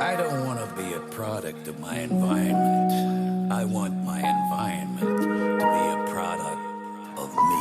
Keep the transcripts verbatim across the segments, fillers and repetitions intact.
I don't want to be a product of my environment. I want my environment to be a product of me.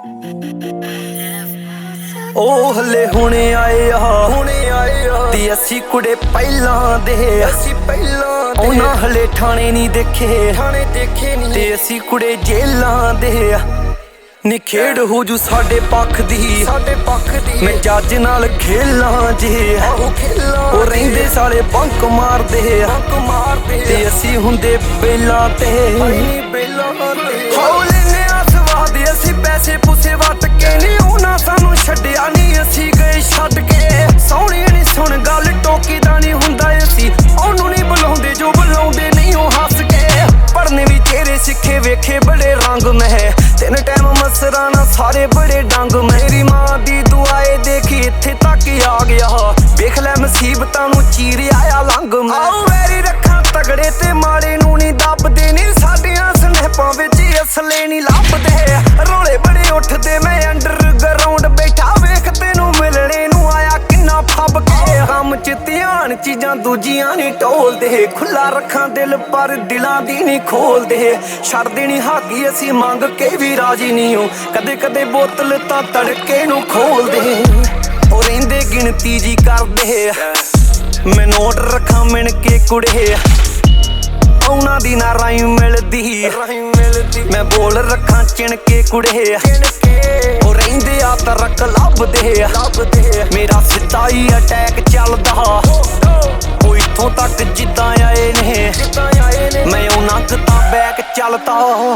ਉਹ ਹਲੇ ਹੁਣੇ ਆਏ ਆ ਹੁਣੇ ਆਏ ਆ ਤੇ ਅਸੀਂ ਕੁੜੇ ਪਹਿਲਾਂ ਦੇ ਅਸੀਂ ਪਹਿਲਾਂ ਦੇ ਉਹਨਾਂ ਹਲੇ ਠਾਣੇ ਨਹੀਂ ਦੇਖੇ ਠਾਣੇ ਦੇਖੇ ਨਹੀਂ ਤੇ ਅਸੀਂ ਕੁੜੇ ਜੇਲਾਂ ਦੇ ਆ ਨਿਖੇੜ ਹੋ ਜੂ ਸਾਡੇ ਪੱਖ ਦੀ ਸਾਡੇ ਪੱਖ ਦੀ ਮੈਂ ਜੱਜ ਨਾਲ ਖੇਲਾਂ ਜੇ ਆਹੋ ਖੇਲਾਂ ਉਹ ਰਹਿੰਦੇ ਸਾਲੇ ਬੰਕ ਮਾਰਦੇ ਬੰਕ ਮਾਰਦੇ ਤੇ ਅਸੀਂ ਹੁੰਦੇ ਬੇਲਾਂ ਤੇ ਨਹੀਂ ਬੇਲਾਂ ਤੇ ਹੌਲੇ ਨੇ ਆਸਵਾਦ ਅਸੀਂ ਪੈਸੇ ਪੂਸੇ ਵੱਟ ਕੇ ਨਹੀਂ ਉਹਨਾਂ ਸਾਨੂੰ ਛੱਡਿਆ ਨਹੀਂ ਅਸੀਂ ਗਏ ਛੱਡ ਕੇ ਸੋਹਣੀ ਨਹੀਂ ਸੁਣ ਗੱਲ ਟੋਕੀ ਦਾ ਨਹੀਂ ਹੁੰਦਾ ਅਸੀਂ ਉਹਨੂੰ ਨਹੀਂ ਬੁਲਾਉਂਦੇ ਜੋ ਬੁਲਾਉਂਦੇ ਨਹੀਂ ਉਹ ਹੱਸ ਕੇ ਪੜਨੇ ਵੀ ਚਿਹਰੇ ਸਿੱਖੇ ਵੇਖੇ ਬੜੇ ਰੰਗ ਮੈਂ ਤਿੰਨ ਟਾਈਮ ਮਸਰਾਨਾ ਸਾਰੇ ਬੜੇ ਡੰਗ ਮੇਰੀ ਮਾਂ ਦੀ ਦੁਆਏ ਦੇਖੀ ਇੱਥੇ ਤੱਕ ਆ ਗਿਆ ਵੇਖ ਲੈ ਮੁਸੀਬਤਾਂ ਨੂੰ ਚੀਰ ਆਇਆ ਲੰਘ ਮੈਂ ਆਓ ਵੈਰੀ ਰੱਖਾਂ ਤਗੜੇ ਤੇ ਮਾੜੇ ਨੂੰ ਨਹੀਂ ਦੱਬਦੇ ਨਹੀਂ ਸਾਡੀਆਂ ਸਨੈਪਾਂ ਵਿੱਚ ਅਸਲੇ ਨਹੀਂ ਲੱਭਦੇ ਰੋਲੇ ਬੜੇ ਉੱਠਦੇ ਮੈਂ ਅੰਡਰਗਰਾਉਂਡ ਬੈਠਾ ਵੇਖ ਤੈਨੂੰ ਮਿਲਣੇ ਨੂੰ ਆਇਆ ਕਿੰਨਾ ਫੱਬ ਕੇ ਕੰਮ ਚ ਧਿਆਨ ਚੀਜ਼ਾਂ ਦੂਜੀਆਂ ਨਹੀਂ ਢੋਲਦੇ ਖੁੱਲਾ ਰੱਖਾਂ ਦਿਲ ਪਰ ਦਿਲਾਂ ਦੀ ਨਹੀਂ ਖੋਲਦੇ ਛੱਡ ਦੇਣੀ ਹਾਕੀ ਅਸੀਂ ਮੰਗ ਕੇ ਵੀ ਰਾਜੀ ਨਹੀਂ ਹੋ ਕਦੇ ਕਦੇ ਬੋਤਲ ਤਾਂ ਤੜਕੇ ਨੂੰ ਖੋਲਦੇ ਉਹ ਰਹਿੰਦੇ ਗਿਣਤੀ ਜੀ ਕਰਦੇ ਮੈਂ ਨੋਟ ਰੱਖਾਂ ਮਿਣ ਕੇ ਕੁੜੇ ਉਹਨਾਂ ਦੀ ਨਾ ਰਾਈ ਮਿਲਦੀ ਮੈਂ ਬੋਲ ਰੱਖਾਂ ਚਿਣ ਕੇ ਕੁੜੇ ਉਹ ਰਹਿੰਦੇ ਆ ਤਰਕ ਲੱਭਦੇ ਮੇਰਾ ਸਿੱਧਾ ਹੀ ਅਟੈਕ ਚੱਲਦਾ ਉਹ ਇੱਥੋਂ ਤੱਕ ਜਿੱਦਾਂ ਆਏ ਨੇ ਮੈਂ ਉਹਨਾਂ ਕਿਤਾ ਬੈਕ ਚੱਲਦਾ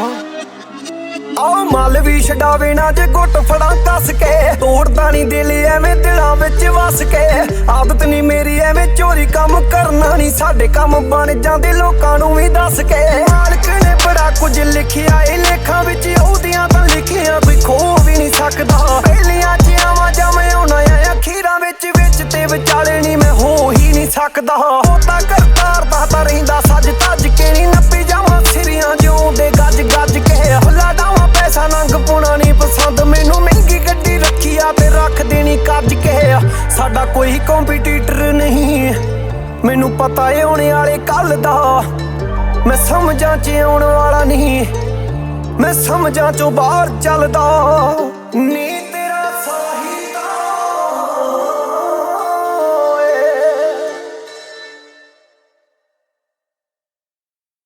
ਆਹ ਮੱਲ ਵੀ ਛਡਾਵੇ ਨਾ ਜੇ ਗੁੱਟ ਫੜਾਂ ਕੱਸ ਕੇ ਤੋੜਦਾ ਨਹੀਂ ਦਿਲ ਐਵੇਂ ਦਿਲਾਂ ਵਿੱਚ ਵਸ ਕੇ ਆਦਤ ਨਹੀਂ ਮੇਰੀ ਐਵੇਂ ਚੋਰੀ ਕੰਮ ਕਰਨਾ ਨਹੀਂ ਸਾਡੇ ਕੰਮ ਬਣ ਜਾਂਦੇ ਲੋਕਾਂ ਨੂੰ ਵੀ ਦੱਸ ਕੇ ਮਾਲਕ ਨੇ ਬੜਾ ਕੁਝ ਲਿਖਿਆ ਇਹ ਲੇਖਾਂ ਵਿੱਚ ਉਹਦੀਆਂ ਤਾਂ ਲਿਖਿਆ ਕੋਈ ਖੋ ਵੀ ਨਹੀਂ ਸਕਦਾ ਪਹਿਲੀਆਂ ਚ ਆਵਾਂ ਜਾਂ ਮੈਂ ਆਉਣਾ ਆ ਅਖੀਰਾਂ ਵਿੱਚ ਵਿੱਚ ਤੇ ਵਿਚਾਲੇ ਨਹੀਂ ਮੈਂ ਹੋ ਹੀ ਨਹੀਂ ਸਕਦਾ ਉਹ ਤਾਂ ਕਰਤਾਰ ਦਾ ਤਾਂ ਰਹਿੰਦਾ ਸੱਜ ਤੱਜ ਕੇ ਨਹੀਂ ਨੱਪੀ ਜਾਵਾਂ ਸਿਰੀਆਂ ਜਿਉਂਦੇ ਗੱਜ ਗੱਜ ਕੇ ਲਾਡਾਵਾਂ ਪੈਸਾ ਨੰਗ ਪੁਣਾ ਨਹੀਂ ਪਸੰਦ ਮੈਨੂੰ ਮਹਿੰਗੀ ਗੱਡੀ ਰੱਖੀ ਆ ਤੇ ਰੱਖ ਦੇਣੀ ਕੱਜ ਕੇ ਸਾਡਾ ਕੋਈ ਕੰਪੀਟੀਟਰ ਨਹੀਂ ਮੈਨੂੰ ਪਤਾ ਏ ਆਉਣੇ ਵਾਲੇ ਕੱਲ ਦਾ ਮੈਂ ਸਮਝਾਂ ਚ ਆਉਣ ਵਾਲਾ ਨਹੀਂ ਮੈਂ ਸਮਝਾਂ ਚੋਂ ਬਾਹਰ ਚੱਲਦਾ ਨੀ